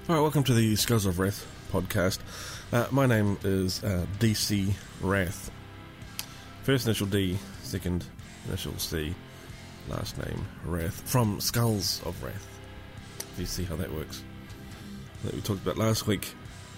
All right, welcome to the Skulls of Wrath podcast. My name is DC Wrath. First initial D, second initial C, last name Wrath. From Skulls of Wrath. If you see how that works. That we talked about last week.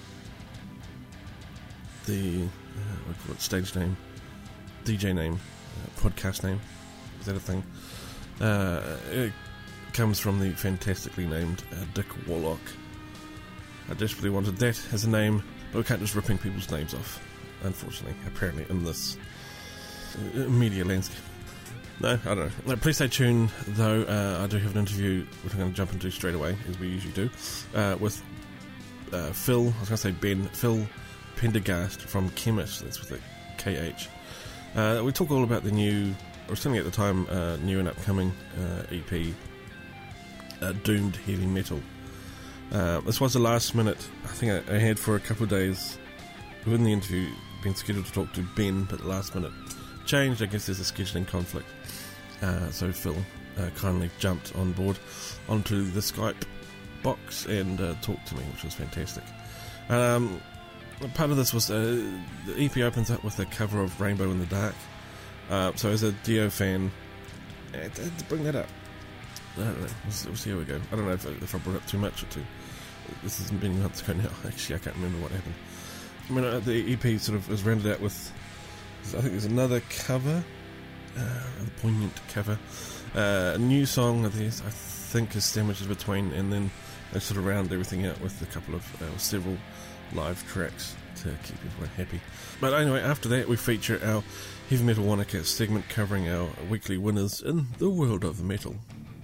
The what do you call it, stage name, DJ name, podcast name. Is that a thing? It comes from the fantastically named Dick Warlock. I desperately wanted that as a name, but we can't just ripping people's names off, unfortunately, apparently, in this media landscape. No, I don't know. Please stay tuned, though. I do have an interview, which I'm going to jump into straight away, as we usually do, with Phil, I was going to say Ben, Phil Pendergast from Chemist, that's with a KH. We talk all about the new, or certainly at the time, new and upcoming EP, Doomed Heavy Metal. This was the last minute. I think I had for a couple of days within the interview been scheduled to talk to Ben, but the last minute changed. I guess there's a scheduling conflict. So Phil kindly jumped on board onto the Skype box and talked to me, which was fantastic. Part of this was the EP opens up with a cover of Rainbow in the Dark. So as a Dio fan, I had to bring that up. I don't know. We'll see how we go. I don't know if I brought up too much or too. This has been months ago now. Actually, I can't remember what happened. I mean, the EP sort of is rounded out with, I think there's another cover, a poignant cover, a new song. I think is sandwiched in between, and then they sort of round everything out with a couple of several live tracks to keep everyone happy. But anyway, after that, we feature our Heavy Metal Wanaka segment covering our weekly winners in the world of metal.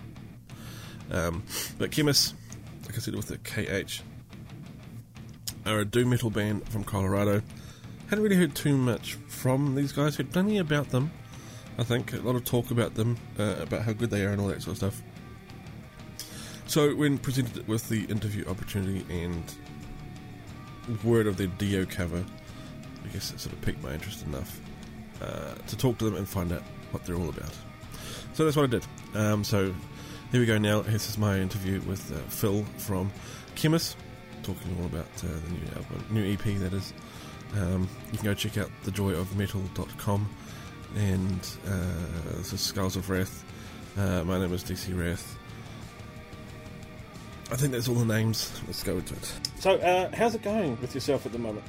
But Chemist, like I said, with the KH, are a doom metal band from Colorado. Hadn't really heard too much from these guys. Heard plenty about them. I think a lot of talk about them, about how good they are and all that sort of stuff. So when presented with the interview opportunity and word of their Dio cover, I guess it sort of piqued my interest enough to talk to them and find out what they're all about. So that's what I did. So here we go now. This is my interview with Phil from Chemist, talking all about the new album, new EP that is. You can go check out thejoyofmetal.com, and this is Skulls of Wrath. My name is DC Wrath. I think that's all the names. Let's go into it. So, how's it going with yourself at the moment?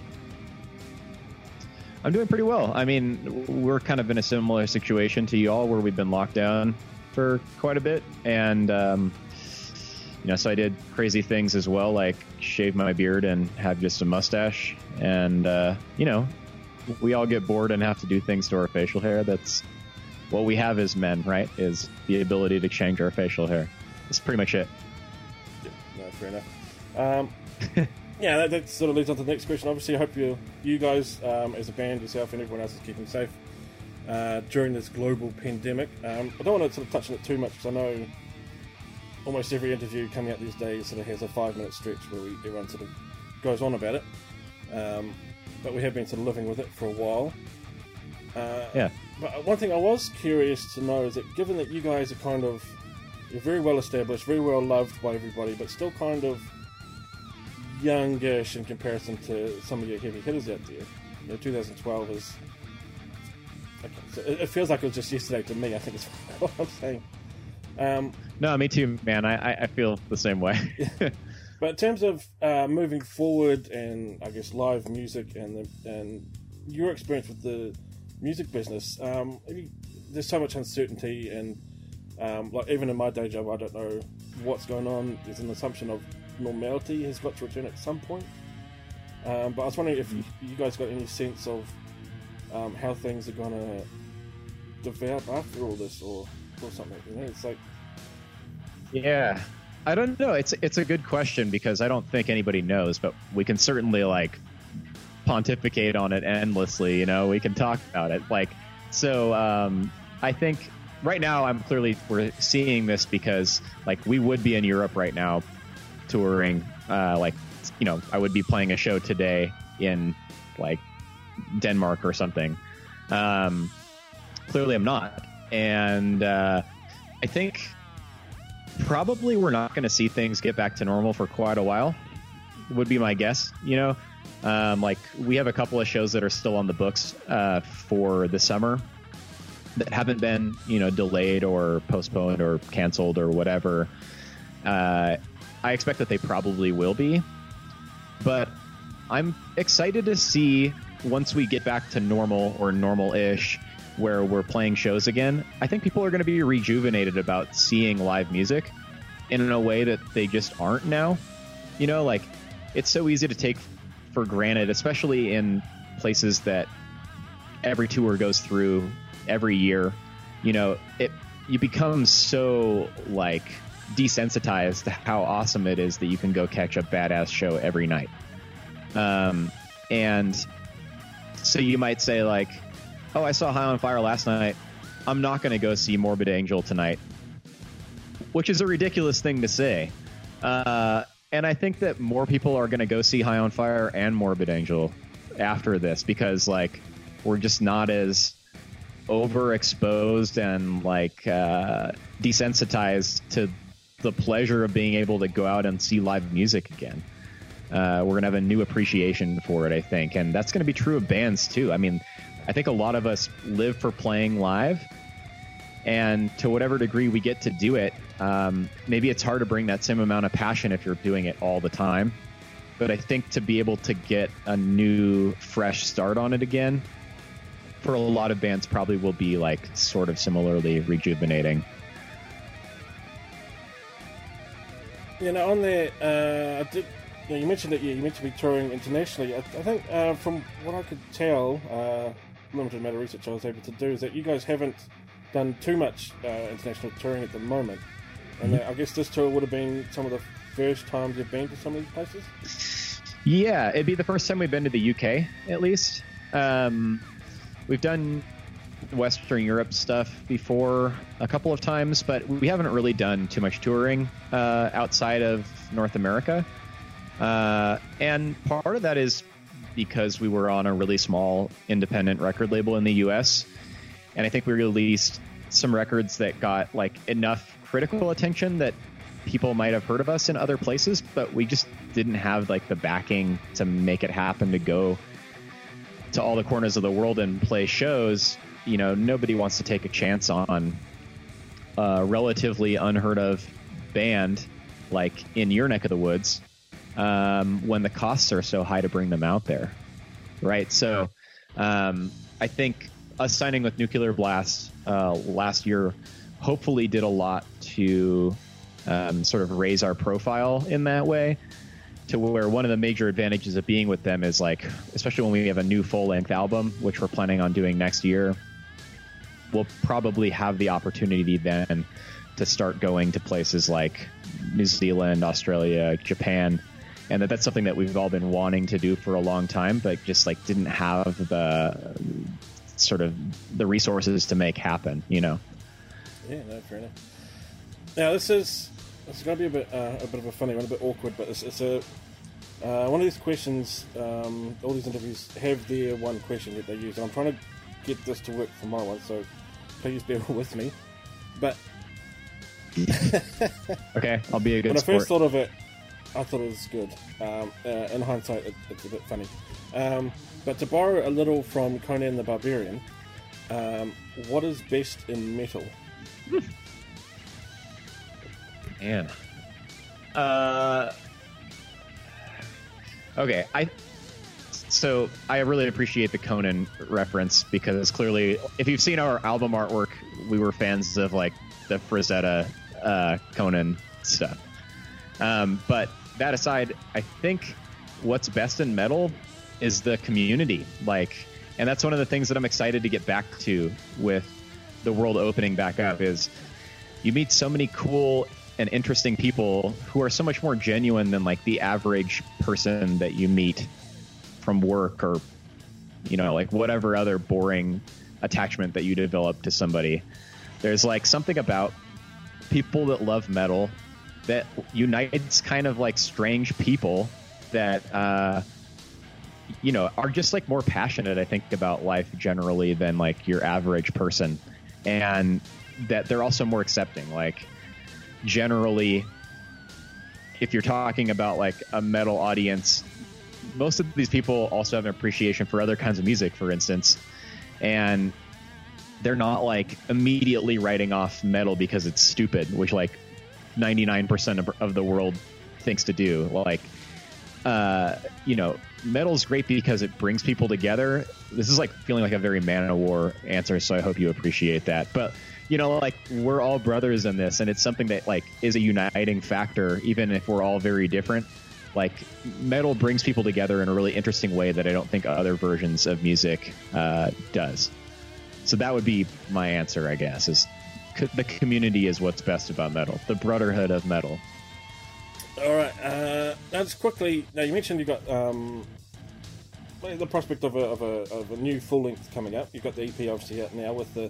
I'm doing pretty well. I mean, we're kind of in a similar situation to you all, where we've been locked down for quite a bit, and so I did crazy things as well, like shave my beard and have just a mustache, and we all get bored and have to do things to our facial hair. That's what we have as men, right? Is the ability to change our facial hair. That's pretty much it. Yeah, no, fair enough. Yeah, that sort of leads on to the next question. Obviously, I hope you guys, as a band, yourself and everyone else, is keeping safe during this global pandemic. I don't want to sort of touch on it too much, because I know almost every interview coming out these days sort of has a 5-minute stretch where everyone sort of goes on about it. But we have been sort of living with it for a while. Yeah. But one thing I was curious to know is that, given that you guys are you're very well established, very well loved by everybody, but still kind of youngish in comparison to some of your heavy hitters out there. 2012 is... Okay, so it feels like it was just yesterday to me, I think is what I'm saying. No, me too, man. I feel the same way. But in terms of moving forward, and I guess live music and your experience with the music business, there's so much uncertainty, and like even in my day job, I don't know what's going on. There's an assumption of normality has got to return at some point. But I was wondering if you guys got any sense of how things are going to develop after all this, or something. It's like, yeah, I don't know. It's a good question, because I don't think anybody knows, but we can certainly pontificate on it endlessly. We can talk about it. I think right now we're seeing this because we would be in Europe right now touring. I would be playing a show today in Denmark or something. Clearly I'm not. And I think probably we're not going to see things get back to normal for quite a while. would be my guess. Like we have a couple of shows that are still on the books for the summer that haven't been, delayed or postponed or canceled or whatever. I expect that they probably will be, but I'm excited to see once we get back to normal or normal-ish where we're playing shows again. I think people are going to be rejuvenated about seeing live music in a way that they just aren't now. Like it's so easy to take for granted, especially in places that every tour goes through every year. You become so like desensitized to how awesome it is that you can go catch a badass show every night. And so you might say like, oh, I saw High on Fire last night, I'm not going to go see Morbid Angel tonight, which is a ridiculous thing to say. And I think that more people are going to go see High on Fire and Morbid Angel after this, because like we're just not as overexposed and like desensitized to the pleasure of being able to go out and see live music again. We're going to have a new appreciation for it, I think. And that's going to be true of bands too. I mean, I think a lot of us live for playing live, and to whatever degree we get to do it, maybe it's hard to bring that same amount of passion if you're doing it all the time. But I think to be able to get a new, fresh start on it again, for a lot of bands probably will be like sort of similarly rejuvenating. On there, you mentioned that you meant to be touring internationally. I think from what I could tell, limited amount of research I was able to do, is that you guys haven't done too much international touring at the moment. And I guess this tour would have been some of the first times you've been to some of these places? Yeah, it'd be the first time we've been to the UK, at least. We've done Western Europe stuff before a couple of times, but we haven't really done too much touring outside of North America. And part of that is because we were on a really small independent record label in the US. And I think we released some records that got like enough critical attention that people might have heard of us in other places, but we just didn't have like the backing to make it happen to go to all the corners of the world and play shows. Nobody wants to take a chance on a relatively unheard of band like in your neck of the woods when the costs are so high to bring them out there, right? So I think us signing with Nuclear Blast last year hopefully did a lot to sort of raise our profile in that way, to where one of the major advantages of being with them is like, especially when we have a new full-length album, which we're planning on doing next year, we'll probably have the opportunity then to start going to places like New Zealand, Australia, Japan, and that's something that we've all been wanting to do for a long time, but just like didn't have the sort of the resources to make happen, Yeah, no, fair enough. Now this is going to be a bit of a funny one, a bit awkward, but it's one of these questions. All these interviews have their one question that they use, and I'm trying to get this to work for my one, so please bear with me. But okay, I'll be a good when sport. I first thought of it, I thought it was good. In hindsight, it's a bit funny. But to borrow a little from Conan the Barbarian, what is best in metal? Man. Okay, I really appreciate the Conan reference, because clearly, if you've seen our album artwork, we were fans of like the Frazetta Conan stuff. But that aside, I think what's best in metal is the community. And that's one of the things that I'm excited to get back to with the world opening back up, is you meet so many cool and interesting people who are so much more genuine than like the average person that you meet from work or, like whatever other boring attachment that you develop to somebody. There's like something about people that love metal that unites kind of like strange people that, are just like more passionate, I think, about life generally than like your average person. And that they're also more accepting. Like, generally, if you're talking about like a metal audience, most of these people also have an appreciation for other kinds of music, for instance, and they're not like immediately writing off metal because it's stupid, which like 99% of the world thinks to do. Like, metal's great because it brings people together. This is like feeling like a very Man-O-War answer, so I hope you appreciate that. But like we're all brothers in this, and it's something that like is a uniting factor, even if we're all very different. Like metal brings people together in a really interesting way that I don't think other versions of music does. So that would be my answer, I guess, is the community is what's best about metal, the brotherhood of metal. All right. Now, just quickly. Now, you mentioned you got the prospect of a new full length coming up. You've got the EP obviously out now with the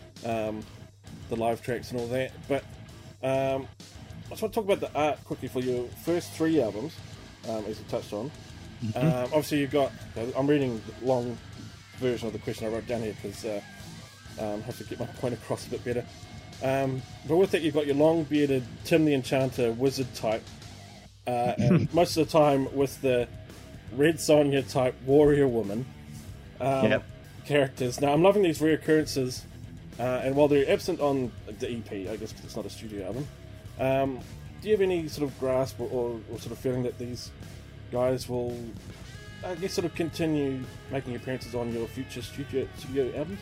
live tracks and all that. But I just want to talk about the art quickly for your first 3 albums, as you touched on. Mm-hmm. Obviously, you've got. I'm reading the long version of the question I wrote down here because I have to get my point across a bit better. But with it, you've got your long-bearded Tim the Enchanter wizard type, and most of the time with the Red Sonja type warrior woman characters. Now, I'm loving these reoccurrences, and while they're absent on the EP, I guess because it's not a studio album, do you have any sort of grasp or sort of feeling that these guys will, I guess, sort of continue making appearances on your future studio albums?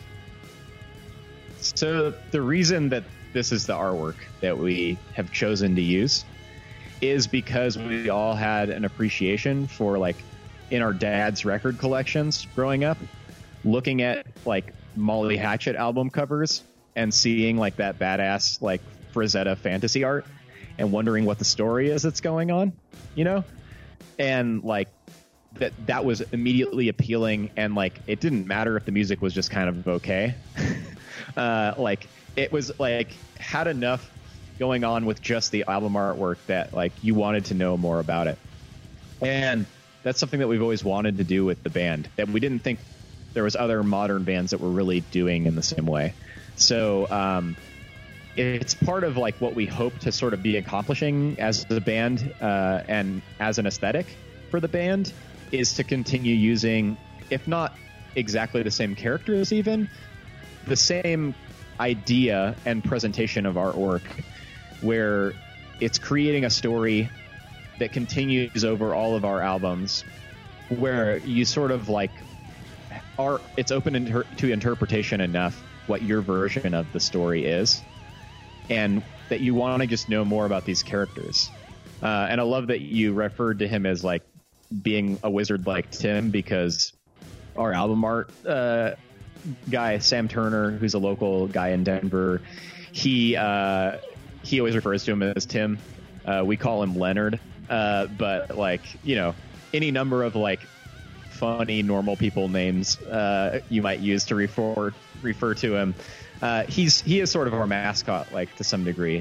So the reason that this is the artwork that we have chosen to use is because we all had an appreciation for, like, in our dad's record collections growing up, looking at like Molly Hatchet album covers and seeing like that badass like Frazetta fantasy art and wondering what the story is that's going on, and like that was immediately appealing, and like it didn't matter if the music was just kind of okay. Like it was like had enough going on with just the album artwork that like you wanted to know more about it. And that's something that we've always wanted to do with the band that we didn't think there was other modern bands that were really doing in the same way. So it's part of like what we hope to sort of be accomplishing as the band and as an aesthetic for the band is to continue using, if not exactly the same characters, even the same idea and presentation of artwork, where it's creating a story that continues over all of our albums, where you sort of like it's open to interpretation enough what your version of the story is, and that you want to just know more about these characters. And I love that you referred to him as like being a wizard like Tim, because our album art guy, Sam Turner, who's a local guy in Denver, he always refers to him as Tim. We call him Leonard, but like, any number of like funny normal people names you might use to refer to him. He is sort of our mascot, like to some degree.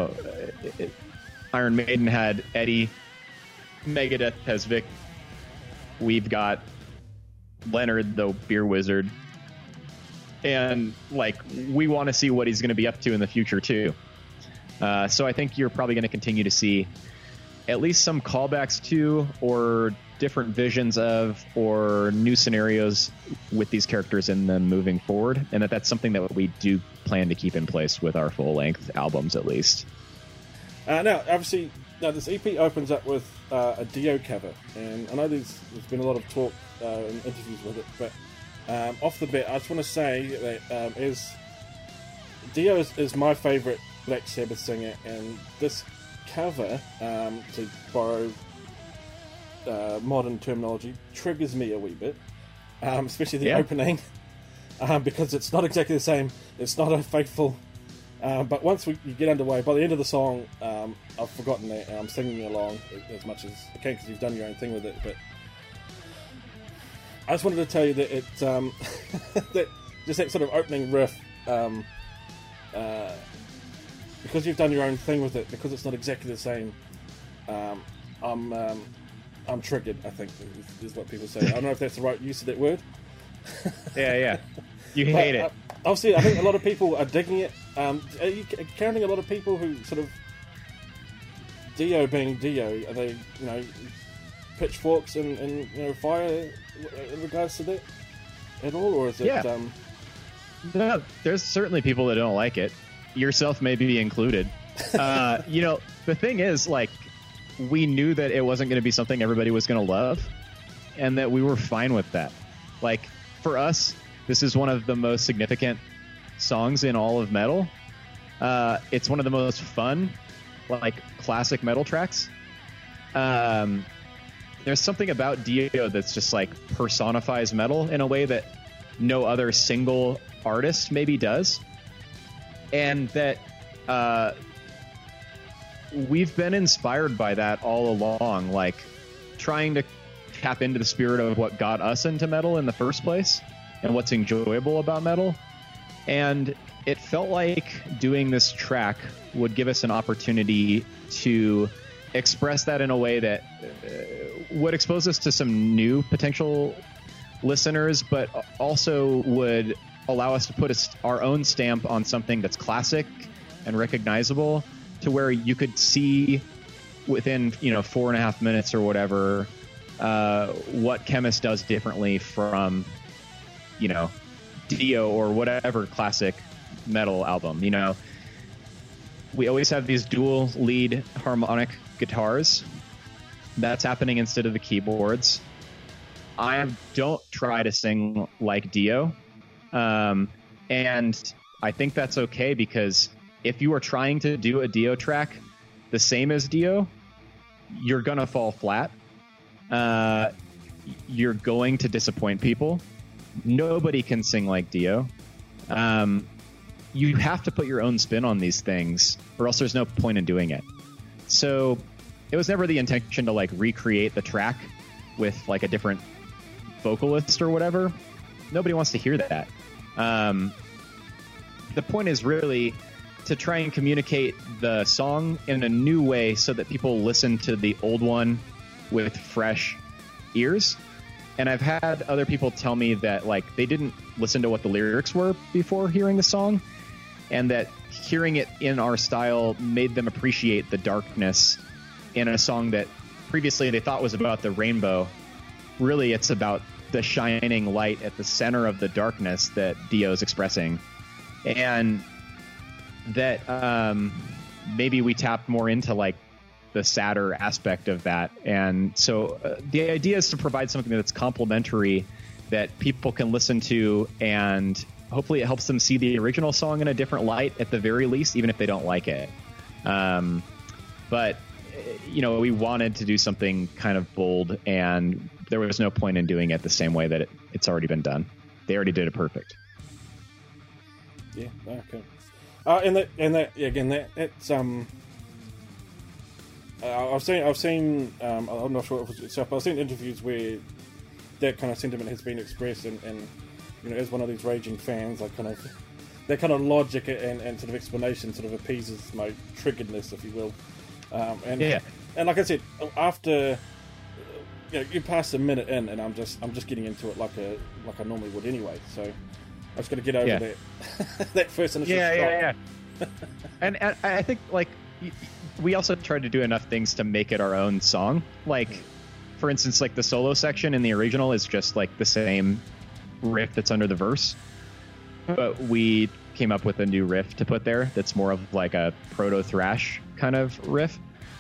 Iron Maiden had Eddie, Megadeth has Vic. We've got Leonard, the beer wizard, and like we want to see what he's going to be up to in the future too. So I think you're probably going to continue to see at least some callbacks to, or different visions of, or new scenarios with these characters in them moving forward, and that's something that we do plan to keep in place with our full-length albums, at least. Now, obviously, this EP opens up with a Dio cover, and I know there's been a lot of talk in interviews with it, but off the bat, I just want to say that Dio is my favourite Black Sabbath singer, and this cover, to borrow modern terminology, triggers me a wee bit, especially the opening, because it's not exactly the same. It's not a faithful, but once you get underway, by the end of the song, I've forgotten that, and I'm singing along as much as I can because you've done your own thing with it. But I just wanted to tell you that it that just that sort of opening riff, because you've done your own thing with it, because it's not exactly the same, I'm triggered, I think, is what people say. I don't know if that's the right use of that word. Yeah. You hate it. Obviously, I think a lot of people are digging it. Are you counting a lot of people who sort of Dio being Dio, are they, you know, pitchforks and you know, fire in regards to that at all, or is it? Yeah. No, there's certainly people that don't like it. Yourself maybe included. You know, the thing is, like, we knew that it wasn't going to be something everybody was going to love, and that we were fine with that. Like, for us, this is one of the most significant songs in all of metal. It's one of the most fun, like, classic metal tracks. There's something about Dio that's just, like, personifies metal in a way that no other single artist maybe does. And that we've been inspired by that all along, like, trying to tap into the spirit of what got us into metal in the first place and what's enjoyable about metal. And it felt like doing this track would give us an opportunity to express that in a way that would expose us to some new potential listeners, but also would allow us to put our own stamp on something that's classic and recognizable, to where you could see within, you know, 4.5 minutes or whatever, what Chemist does differently from, you know, Dio or whatever classic metal album. You know, we always have these dual lead harmonic guitars. That's happening instead of the keyboards. I don't try to sing like Dio. And I think that's okay, because if you are trying to do a Dio track the same as Dio, you're going to fall flat. You're going to disappoint people. Nobody can sing like Dio. You have to put your own spin on these things, or else there's no point in doing it. So it was never the intention to, like, recreate the track with, like, a different vocalist or whatever. Nobody wants to hear that. The point is really to try and communicate the song in a new way so that people listen to the old one with fresh ears. And I've had other people tell me that, like, they didn't listen to what the lyrics were before hearing the song, and that hearing it in our style made them appreciate the darkness in a song that previously they thought was about the rainbow. Really, it's about the shining light at the center of the darkness that Dio's expressing. And that maybe we tapped more into, like, the sadder aspect of that. And so the idea is to provide something that's complementary, that people can listen to, and hopefully it helps them see the original song in a different light at the very least, even if they don't like it. But, you know, we wanted to do something kind of bold, and there was no point in doing it the same way that it's already been done. They already did it perfect. Yeah, okay. It's I've seen I'm not sure if it's itself, but I've seen interviews where that kind of sentiment has been expressed, and you know, as one of these raging fans, like, kind of that kind of logic and sort of explanation sort of appeases my triggeredness, if you will. And like I said, after, you know, you pass a minute in, and I'm just getting into it like I normally would anyway. So I just got to get over that that first initial shock. And I think, like, we also tried to do enough things to make it our own song. Like, for instance, like, the solo section in the original is just, like, the same riff that's under the verse, but we came up with a new riff to put there that's more of, like, a proto thrash kind of riff,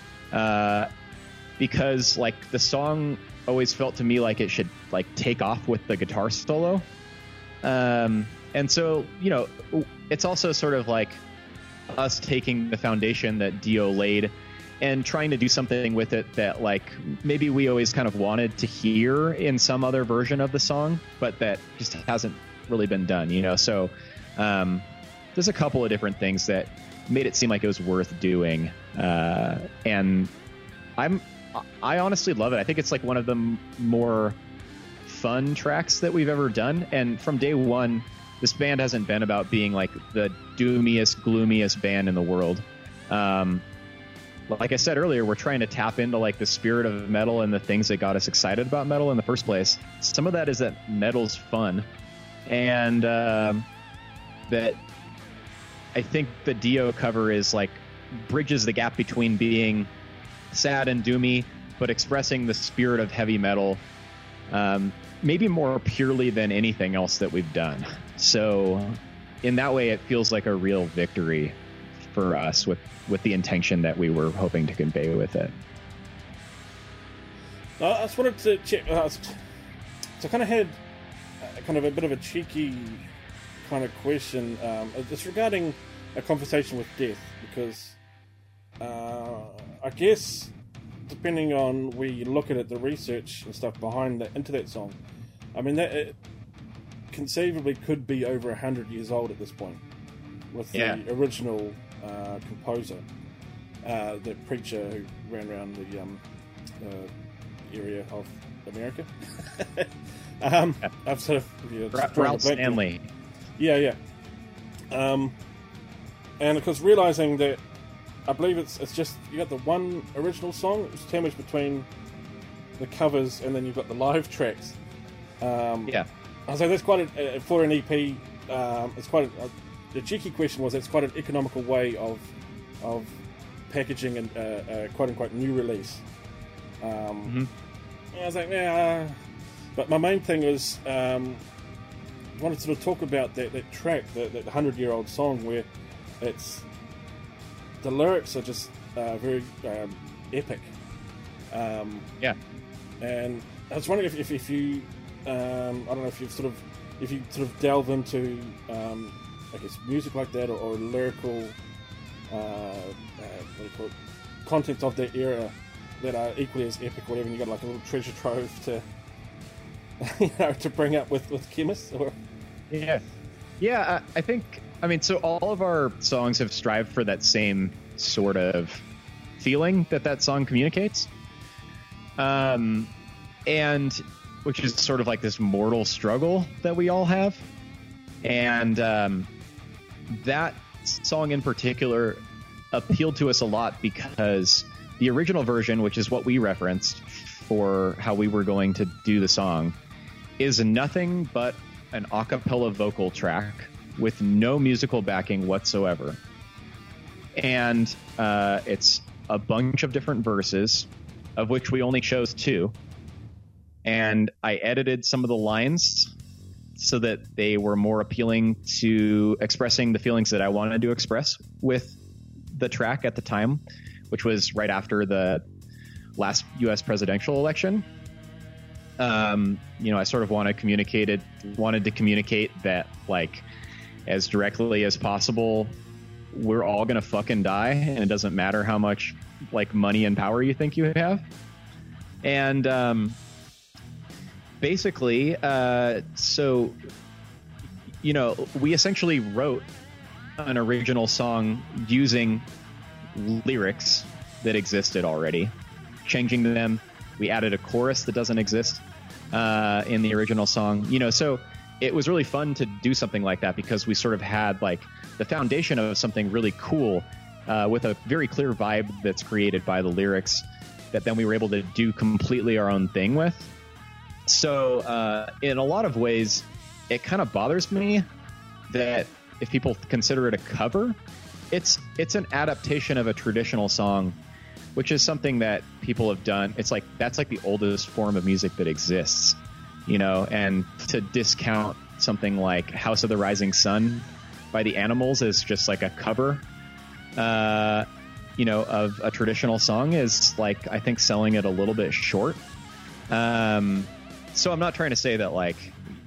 because, like, the song always felt to me like it should, like, take off with the guitar solo, and so, you know, it's also sort of like us taking the foundation that Dio laid and trying to do something with it that, like, maybe we always kind of wanted to hear in some other version of the song, but that just hasn't really been done, you know? So there's a couple of different things that made it seem like it was worth doing. And I honestly love it. I think it's, like, one of the more fun tracks that we've ever done. And from day one, this band hasn't been about being, like, the doomiest, gloomiest band in the world. Like I said earlier, we're trying to tap into, like, the spirit of metal and the things that got us excited about metal in the first place. Some of that is that metal's fun, and that I think the Dio cover is, like, bridges the gap between being sad and doomy, but expressing the spirit of heavy metal, maybe more purely than anything else that we've done. So in that way, it feels like a real victory for us with the intention that we were hoping to convey with it. I just wanted to check. So I kind of had kind of a bit of a cheeky kind of question. It's regarding a conversation with death, because I guess depending on where you look at it, the research and stuff behind that into that song, I mean that it conceivably could be over 100 years old at this point, with the original composer, the preacher who ran around the area of America. I've sort of Ralph Stanley. Yeah. And of course, realizing that I believe it's just you got the one original song. It's sandwiched between the covers, and then you've got the live tracks. So that's quite for an EP. It's quite the cheeky question was it's quite an economical way of packaging and quote unquote new release. I was like, yeah. But my main thing was I wanted to sort of talk about that track, that 100-year-old song, where it's the lyrics are just very epic. And I was wondering if you I don't know if you sort of delve into I guess music like that or lyrical what do you call it, content of that era that are equally as epic, whatever, and you got like a little treasure trove to to bring up with chemists, or I think, I mean, so all of our songs have strived for that same sort of feeling that song communicates, and which is sort of like this mortal struggle that we all have, and that song in particular appealed to us a lot because the original version, which is what we referenced for how we were going to do the song, is nothing but an a cappella vocal track with no musical backing whatsoever. And it's a bunch of different verses, of which we only chose 2. And I edited some of the lines so that they were more appealing to expressing the feelings that I wanted to express with the track at the time, which was right after the last U.S. presidential election. I sort of wanted to communicate that, like, as directly as possible, we're all gonna fucking die, and it doesn't matter how much like money and power you think you have. And basically, so we essentially wrote an original song using lyrics that existed already, changing them. We added a chorus that doesn't exist in the original song. So it was really fun to do something like that because we sort of had like the foundation of something really cool with a very clear vibe that's created by the lyrics that then we were able to do completely our own thing with. So in a lot of ways, it kind of bothers me that if people consider it a cover, it's an adaptation of a traditional song, which is something that people have done. It's like that's like the oldest form of music that exists, and to discount something like House of the Rising Sun by the Animals as just like a cover of a traditional song is like, I think, selling it a little bit short. So I'm not trying to say that like,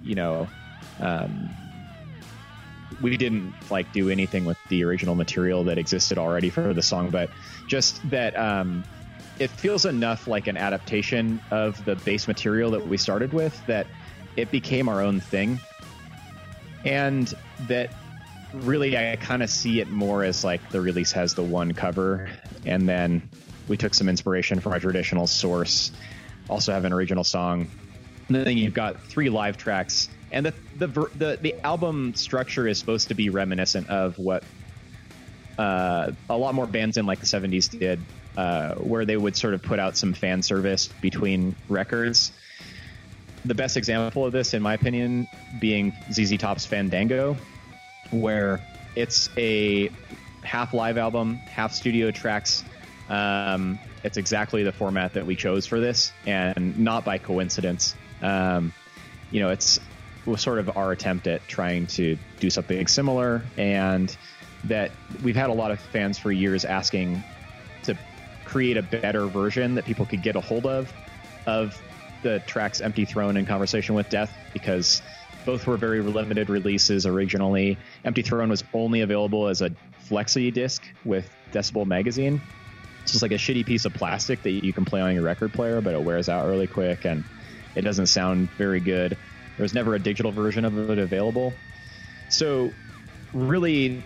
we didn't like do anything with the original material that existed already for the song, but just that it feels enough like an adaptation of the base material that we started with that it became our own thing. And that really I kind of see it more as like the release has the one cover, and then we took some inspiration from our traditional source, also have an original song, and then you've got 3 live tracks. And the album structure is supposed to be reminiscent of what a lot more bands in like the 70s did, where they would sort of put out some fan service between records. The best example of this, in my opinion, being ZZ Top's Fandango, where it's a half live album, half studio tracks, it's exactly the format that we chose for this, and not by coincidence. It was sort of our attempt at trying to do something similar, and that we've had a lot of fans for years asking to create a better version that people could get a hold of the tracks Empty Throne and Conversation with Death, because both were very limited releases originally. Empty Throne was only available as a flexi disc with Decibel Magazine. It's just like a shitty piece of plastic that you can play on your record player, but it wears out really quick and it doesn't sound very good. There was never a digital version of it available. So really,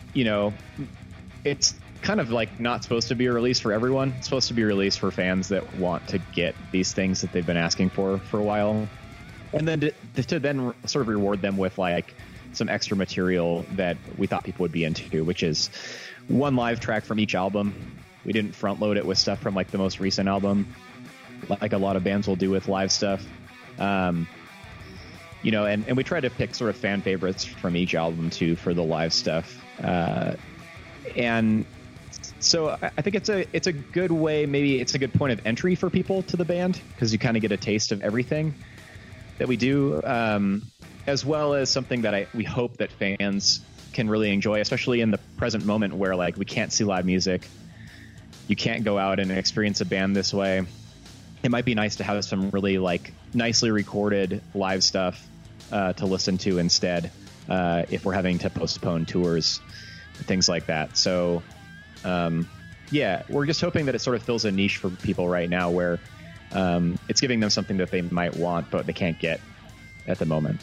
it's kind of like not supposed to be a release for everyone. It's supposed to be a release for fans that want to get these things that they've been asking for a while. And then to then sort of reward them with like some extra material that we thought people would be into, which is one live track from each album. We didn't front load it with stuff from like the most recent album, like a lot of bands will do with live stuff. And we try to pick sort of fan favorites from each album too for the live stuff. And so I think it's a good way, maybe it's a good point of entry for people to the band, because you kind of get a taste of everything that we do, as well as something that we hope that fans can really enjoy, especially in the present moment where like we can't see live music. You can't go out and experience a band this way. It might be nice to have some really like nicely recorded live stuff to listen to instead, if we're having to postpone tours, things like that. So we're just hoping that it sort of fills a niche for people right now where it's giving them something that they might want but they can't get at the moment.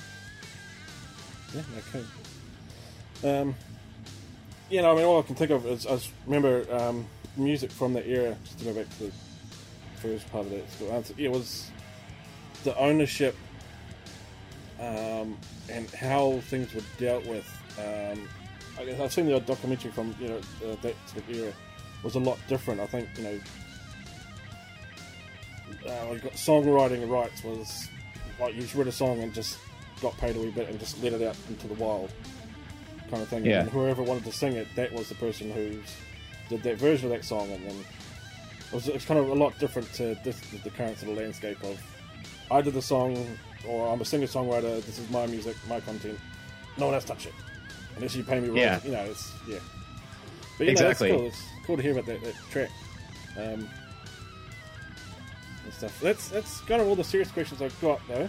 Yeah, okay. All I can think of is I remember music from that era, just to go back to the first part of that school answer. It was the ownership and how things were dealt with. I've seen the documentary from that sort of era was a lot different. I think songwriting rights was like you just read a song and just got paid a wee bit and just let it out into the wild kind of thing. Yeah. And whoever wanted to sing it, that was the person who did that version of that song, and then it's kind of a lot different to the current sort of landscape of I did the song, or I'm a singer-songwriter, this is my music, my content, no one else touch it unless you pay me royalties. Yeah. But exactly. It's cool to hear about that track and stuff. That's kind of all the serious questions I've got though.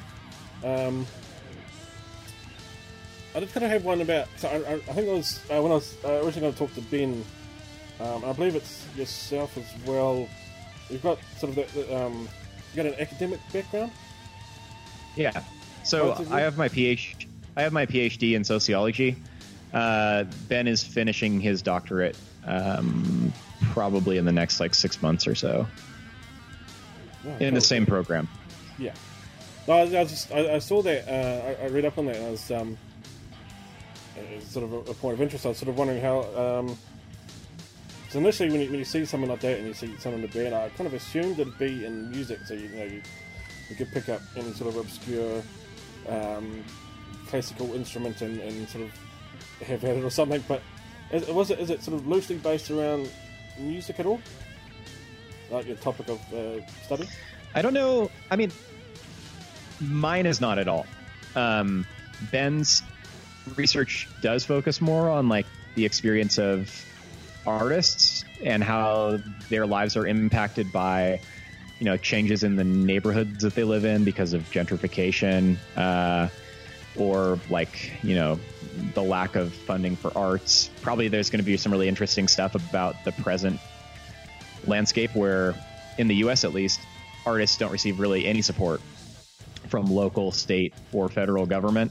I just kind of have one about. So I think it was when I was originally going to talk to Ben. I believe it's yourself as well. You've got sort of you got an academic background. Yeah. So I have my PhD in sociology. Ben is finishing his doctorate probably in the next 6 months or so. In the same program. Yeah. No, I saw that. I read up on that. And I was it's sort of a point of interest. I was sort of wondering how. So initially, when you see something like that and you see someone in the band, I kind of assumed it'd be in music. So you could pick up any sort of obscure classical instrument and sort of have at it or something. But is it sort of loosely based around music at all? Like your topic of study? I don't know. I mean, mine is not at all. Ben's research does focus more on the experience of artists and how their lives are impacted by changes in the neighborhoods that they live in because of gentrification, or the lack of funding for arts. Probably there's going to be some really interesting stuff about the present landscape where, in the US at least, artists don't receive really any support from local, state, or federal government.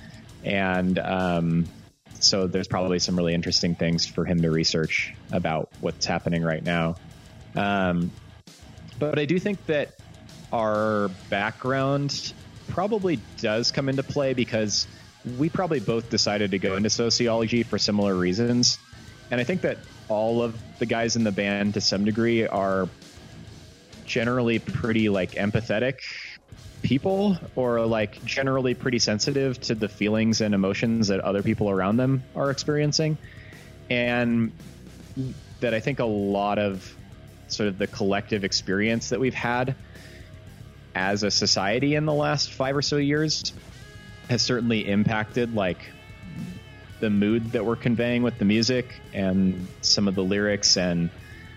And so there's probably some really interesting things for him to research about what's happening right now. But I do think that our background probably does come into play because we probably both decided to go into sociology for similar reasons. And I think that all of the guys in the band, to some degree, are generally pretty empathetic people, or generally pretty sensitive to the feelings and emotions that other people around them are experiencing. And that I think a lot of sort of the collective experience that we've had as a society in the last 5 or so years has certainly impacted like the mood that we're conveying with the music and some of the lyrics and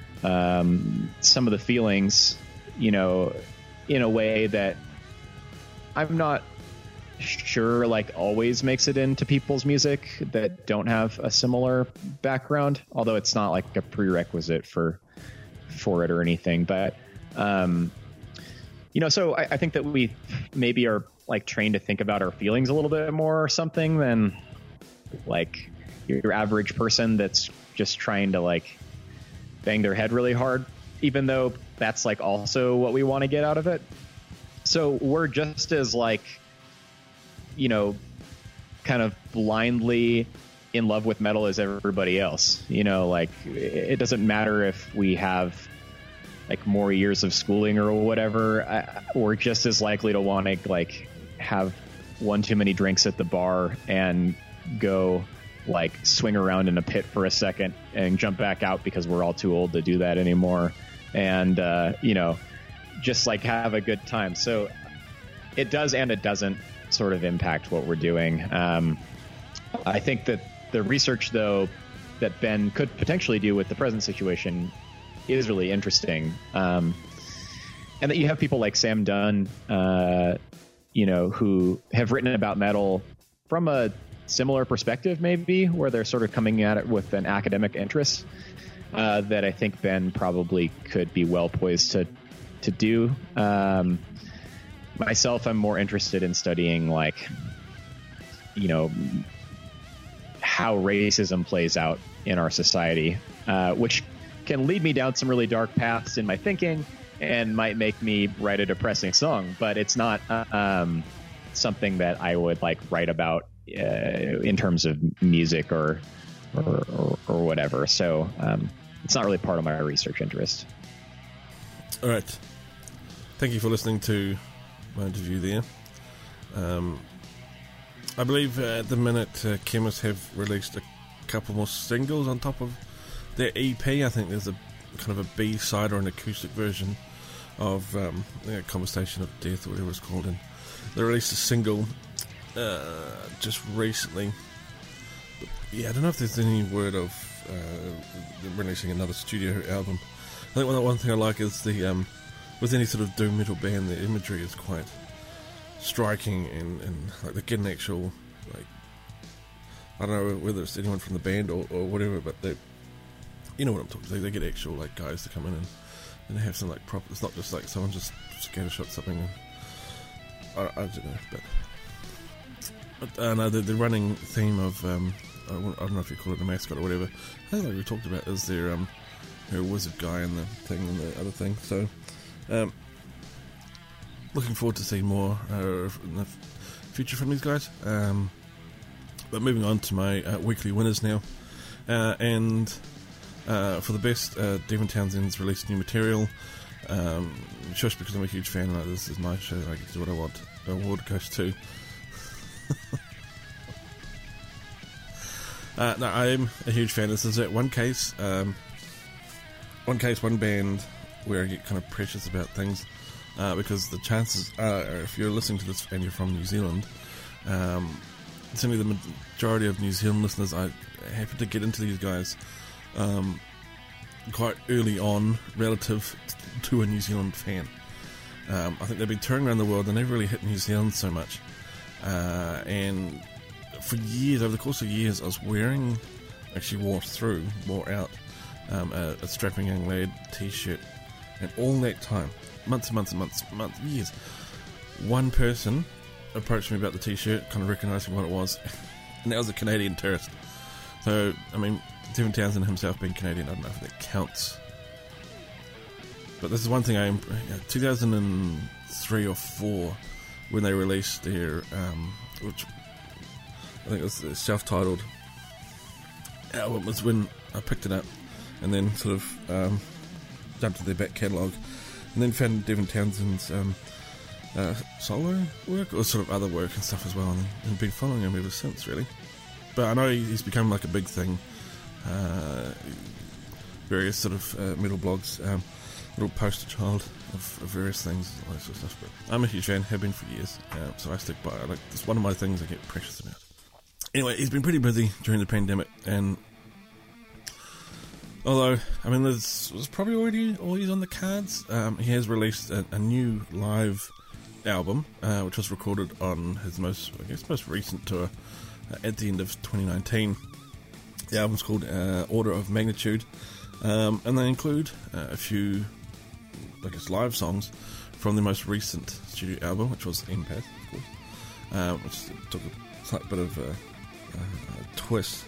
some of the feelings, you know, in a way that I'm not sure like always makes it into people's music that don't have a similar background, although it's not like a prerequisite for it or anything. But you know, so I think that we maybe are like trained to think about our feelings a little bit more or something than like your average person that's just trying to like bang their head really hard, even though that's like also what we want to get out of it. So we're just as like, you know, kind of blindly in love with metal as everybody else. You know, like it doesn't matter if we have like more years of schooling or whatever. We're just as likely to want to like have one too many drinks at the bar and go like swing around in a pit for a second and jump back out because we're all too old to do that anymore. And, you know, just like have a good time. So it does and it doesn't sort of impact what we're doing. I think that the research, though, that Ben could potentially do with the present situation is really interesting. And that you have people like Sam Dunn, you know, who have written about metal from a similar perspective, maybe, where they're sort of coming at it with an academic interest that I think Ben probably could be well poised to do. Myself, I'm more interested in studying, like, you know, how racism plays out in our society, which can lead me down some really dark paths in my thinking and might make me write a depressing song, but it's not something that I would like write about in terms of music or whatever. So it's not really part of my research interest. All right. Thank you for listening to my interview there. I believe at the minute Chemist have released a couple more singles on top of their EP. I think there's a kind of a B-side or an acoustic version of Conversation of Death or whatever it's called, and they released a single just recently. But, yeah, I don't know if there's any word of releasing another studio album. I think one thing I like is the with any sort of doom metal band, the imagery is quite striking, and like they get an actual, like, I don't know whether it's anyone from the band or whatever, but they, you know what I'm talking about. They get actual like guys to come in and have some like proper. It's not just like someone just scattershot something. And, I don't know, but no, the running theme of I don't know if you call it a mascot or whatever. I think like we talked about is their wizard guy and the thing and the other thing. So. Looking forward to seeing more in the future from these guys. But moving on to my weekly winners now. And for the best, Devin Townsend's released new material. Shush, because I'm a huge fan, and this is my show, I get to do what I want. The award goes to. No, I'm a huge fan. This is one case, one band where I get kind of precious about things, because the chances are, if you're listening to this and you're from New Zealand, certainly the majority of New Zealand listeners, I happened to get into these guys quite early on relative to a New Zealand fan. I think they've been touring around the world and they've really hit New Zealand so much, and for years, over the course of years, I was wore out a strapping young lad t-shirt. And all that time, months, years, one person approached me about the t-shirt, kind of recognising what it was, and that was a Canadian tourist. So, I mean, Devin Townsend himself being Canadian, I don't know if that counts. But this is one thing 2003 or 4, when they released their, which I think it was the self-titled album, was when I picked it up, and then sort of jumped to their back catalogue, and then found Devin Townsend's solo work, or sort of other work and stuff as well, and been following him ever since, really. But I know he's become like a big thing, various sort of metal blogs little poster child of various things, all that sort of stuff. But I'm a huge fan, have been for years, so I stick by it. Like, it's one of my things I get precious about. Anyway, he's been pretty busy during the pandemic, and although, I mean, this was probably already always on the cards, he has released a new live album, which was recorded on his most recent tour at the end of 2019. The album's called Order of Magnitude, and they include a few, I guess, live songs from the most recent studio album, which was Empath, of course, which took a slight bit of a twist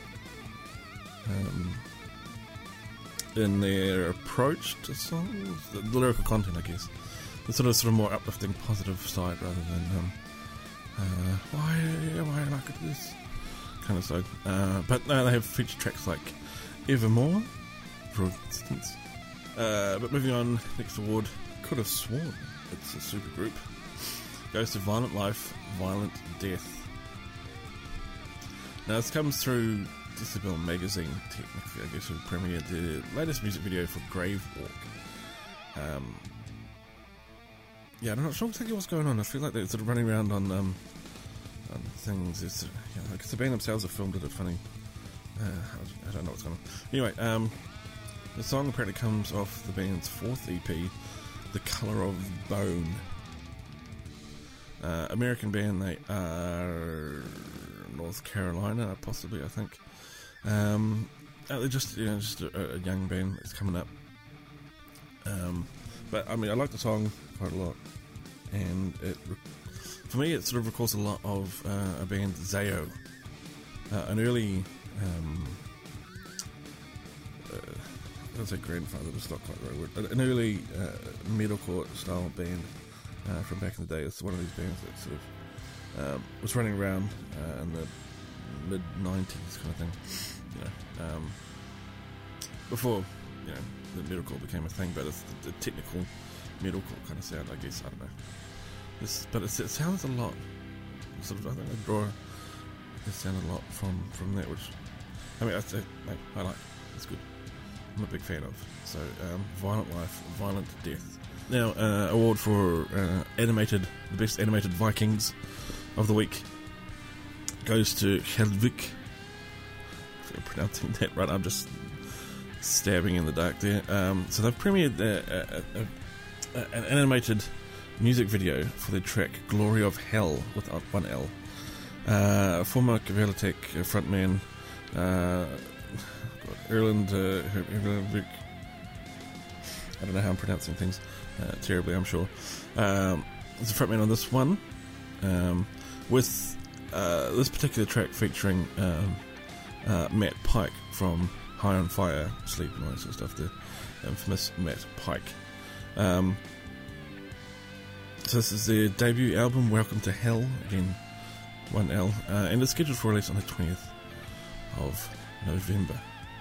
in their approach to songs, the lyrical content, I guess, the sort of more uplifting, positive side rather than why am I like this kind of side. But no, they have featured tracks like Evermore, for instance. But moving on, next award, could have sworn it's a super group, goes to Violent Life, Violent Death. Now this comes through Decibel Magazine, technically, I guess, who premiered the latest music video for Grave Walk. Yeah, I'm not sure exactly what's going on. I feel like they're sort of running around on things. It's, like the band themselves have filmed it at funny. I don't know what's going on. Anyway, the song apparently comes off the band's fourth EP, The Colour of Bone. American band, they are North Carolina, possibly, I think. They're just a young band that's coming up. But I mean, I like the song quite a lot, and for me, it sort of recalls a lot of a band, Zayo, an early, I don't say grandfather, but it's not quite the right word. An early metalcore style band from back in the day. It's one of these bands that sort of was running around in the mid '90s kind of thing, before the metalcore became a thing. But it's the technical metalcore kind of sound, I guess. I don't know. But it sounds a lot. Sort of, I think I draw it sounded a lot from that, which I mean, I like. It's good. I'm a big fan of. So, Violent Life, Violent Death. Now, award for the best animated Vikings of the week goes to Helvik. If I'm pronouncing that right, I'm just stabbing in the dark there. So they've premiered an animated music video for their track Glory of Hell with one L. Former Kvelertek frontman Erland Helvik. I don't know how I'm pronouncing things terribly, I'm sure. There's a frontman on this one, with this particular track featuring Matt Pike from High on Fire, Sleep and all that sort of stuff, the infamous Matt Pike. So this is their debut album, Welcome to Hell, again, 1L, and it's scheduled for release on the 20th of November.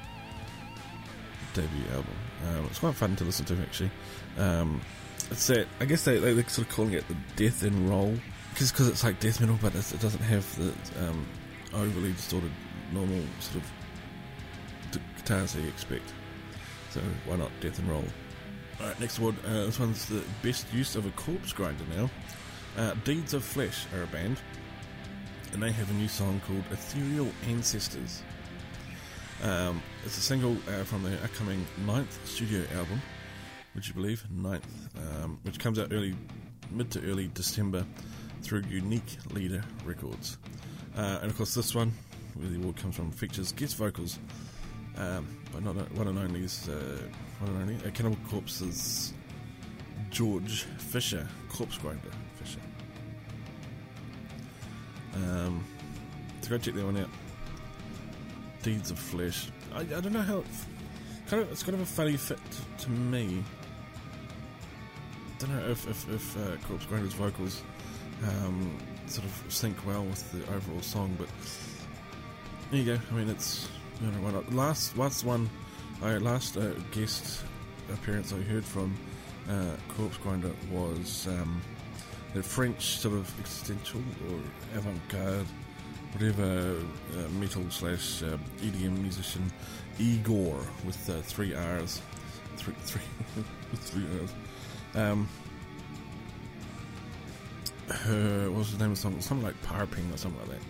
Debut album. It's quite fun to listen to, actually. It's that, I guess they're sort of calling it the death and roll, because it's like death metal, but it doesn't have the overly distorted normal sort of guitars that you expect. So why not death and roll? Alright, next award. This one's the best use of a corpse grinder now. Deeds of Flesh are a band, and they have a new song called Ethereal Ancestors. It's a single from their upcoming 9th studio album, would you believe? 9th, which comes out mid to early December through Unique Leader Records. And of course this one, where the award comes from, features guest vocals by one and only Cannibal Corpse's George Fisher, Corpse Grinder Fisher. So go check that one out. Deeds of Flesh. I don't know how it's kind of a funny fit to me. I don't know if Corpse Grinder's vocals sort of sync well with the overall song, but there you go. I mean, it's, why not? Last guest appearance I heard from Corpse Grinder was the French sort of existential or avant-garde, whatever, metal / EDM musician Igor with 3 R's, three 3 hours. What was the name of the song? Something like Parping or something like that.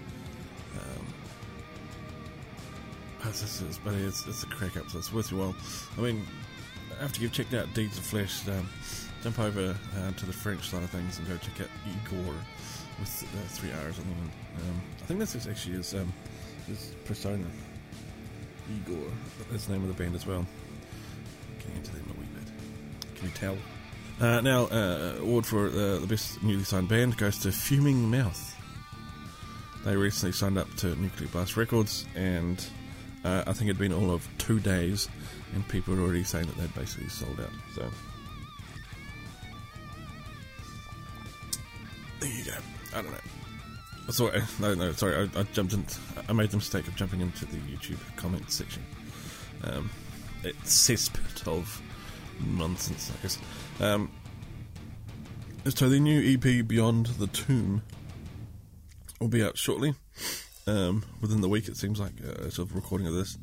But it's a crack up, so it's worth your while. I mean, after you've checked out Deeds of Flesh, jump over to the French side of things and go check out Igor with 3 hours on the end. I think this actually is Persona. Igor, that's the name of the band as well. Getting into them a wee bit. Can you tell? Now, award for the best newly signed band goes to Fuming Mouth. They recently signed up to Nuclear Blast Records, and I think it'd been all of 2 days, and people were already saying that they'd basically sold out. So there you go. I don't know. Sorry, no. Sorry, I jumped in. I made the mistake of jumping into the YouTube comment section. It's cesspit of nonsense, I guess. So the new EP Beyond the Tomb will be out shortly. Within the week, it seems like, sort of recording of this.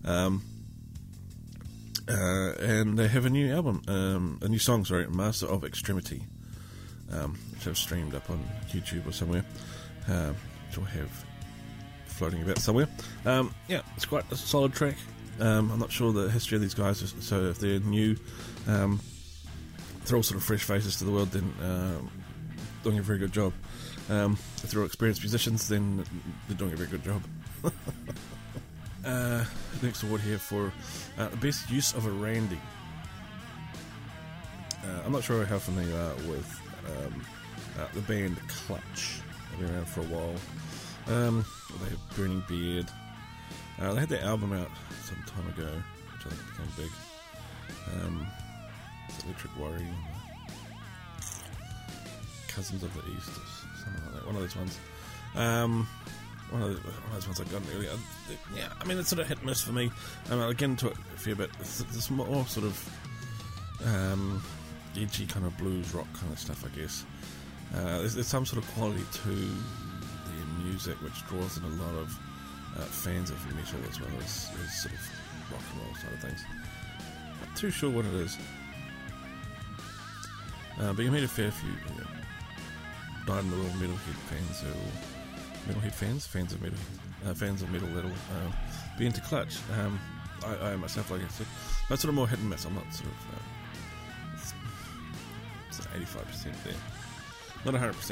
And they have a new album, a new song, Master of Extremity, which I've streamed up on YouTube or somewhere, which I'll have floating about somewhere. Yeah, it's quite a solid track. I'm not sure the history of these guys, so if they're new, they're all sort of fresh faces to the world, then doing a very good job. If they're all experienced musicians, then they're doing a very good job. Next award here for the best use of a Randy. I'm not sure how familiar you are with the band Clutch. They've been around for a while. They have Burning Beard. They had their album out some time ago, which I think became big. Electric Worry, Cousins of the East, or something like that. One of those ones. One of those ones I've gotten earlier. Yeah, I mean, it's sort of hit and miss for me. I'll get into it a fair bit. It's more sort of edgy kind of blues rock kind of stuff, I guess. There's some sort of quality to their music which draws in a lot of fans of metal as well as sort of rock and roll side of things. Not too sure what it is. But you meet a fair few dyed in the world metalhead fans who metalhead fans of metal, fans of metal that'll be into Clutch. I myself, like I said, but sort of more hit and miss. I'm not sort of it's 85% there, not 100%.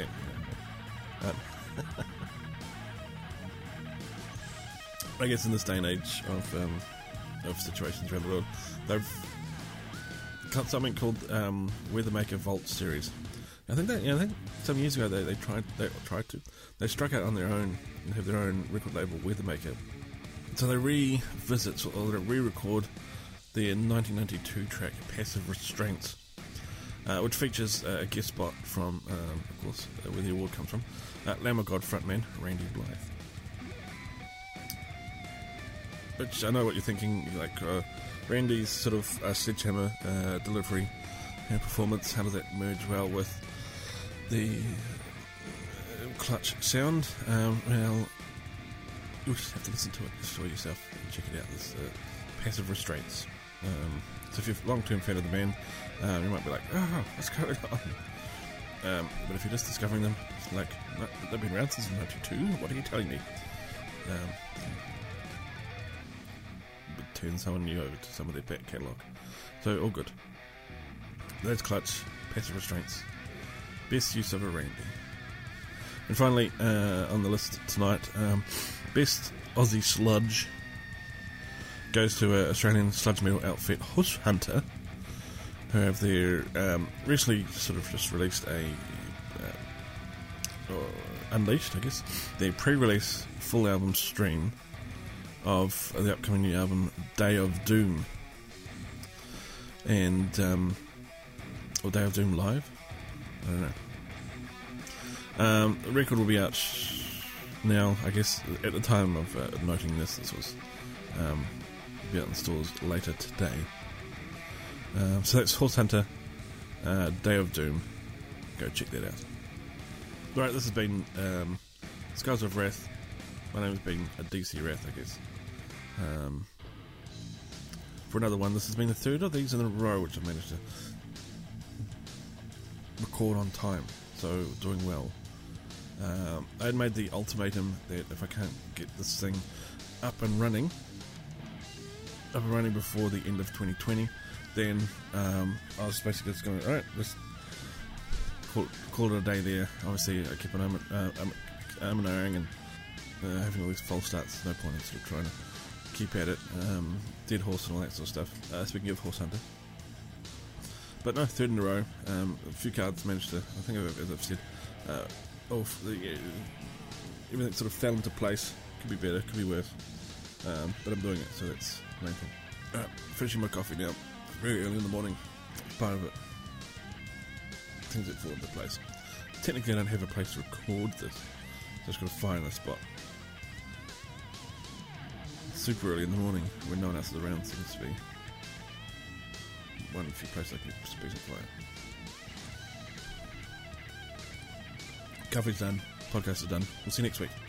I guess in this day and age of situations around the world, they've got something called Weathermaker Vault series. I think some years ago they struck out on their own and have their own record label, Weathermaker. So they revisit or they re-record their 1992 track Passive Restraints, which features a guest spot from, of course, where the award comes from, Lamb of God frontman Randy Blythe. Which I know what you're thinking, like Randy's sort of sledgehammer delivery and performance. How does that merge well with the Clutch sound? Well, you'll just have to listen to it just for yourself and check it out. This Passive Restraints. So if you're a long-term fan of the band, you might be like, oh, what's going on? But if you're just discovering them, it's like, no, they've been around since 92. What are you telling me? Turn someone new over to some of their back catalogue. So, all good. That's Clutch, Passive Restraints, best use of a Randy. And finally, on the list tonight, best Aussie sludge goes to an Australian sludge metal outfit, Hush Hunter, who have their recently sort of just released Unleashed, I guess, their pre-release full album stream of the upcoming new album Day of Doom, and or Day of Doom Live, I don't know. The record will be out now, I guess. At the time of noting this was be out in stores later today. So that's Horse Hunter, Day of Doom. Go check that out. Alright, this has been Skies of Wrath. My name has been DC Wrath, I guess. for another one. This has been the third of these in a row which I've managed to record on time, so doing well. I had made the ultimatum that if I can't get this thing up and running before the end of 2020, then I was basically just going, alright, let's call it a day there. Obviously I keep on and having all these false starts. There's no point in sort of trying to keep at it. Dead horse and all that sort of stuff. Speaking of Horse Hunter. But no, third in a row. A few cards managed to, I think as I've said, everything sort of fell into place. Could be better, could be worse. But I'm doing it, so that's the main thing. Finishing my coffee now. Very early in the morning. Part of it. Things that fall into place. Technically I don't have a place to record this. So I've just got to find a spot. Super early in the morning when no one else is around. Seems to be one of the few places I can speak and quiet. Coffee's done. Podcast is done. We'll see you next week.